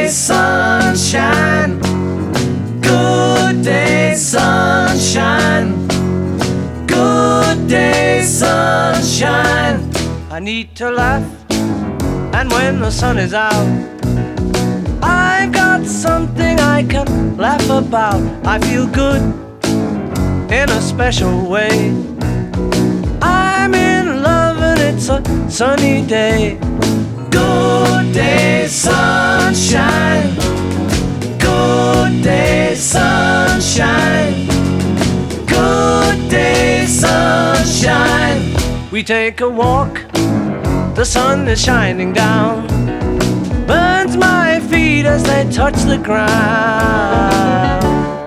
sunshine. Good day, sunshine. Good day, sunshine. I need to laugh, and when the sun is out, I've got something I can laugh about. I feel good in a special way. I'm in love and it's a sunny day. Good day, sunshine. Good day, sunshine. Good day, sunshine. We take a walk, the sun is shining down, burns my feet as they touch the ground.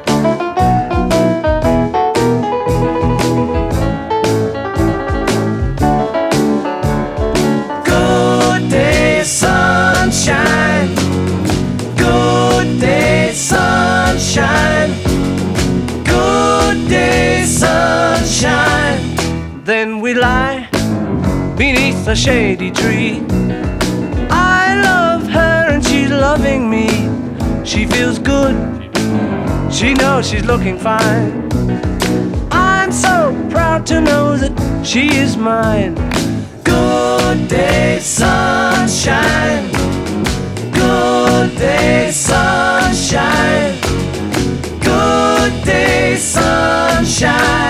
Good day, sunshine. Good day, sunshine. Good day, sunshine. Then we lie beneath a shady tree. I love her and she's loving me. She feels good, she knows she's looking fine. I'm so proud to know that she is mine. Good day, sunshine. Good day, sunshine. Good day, sunshine.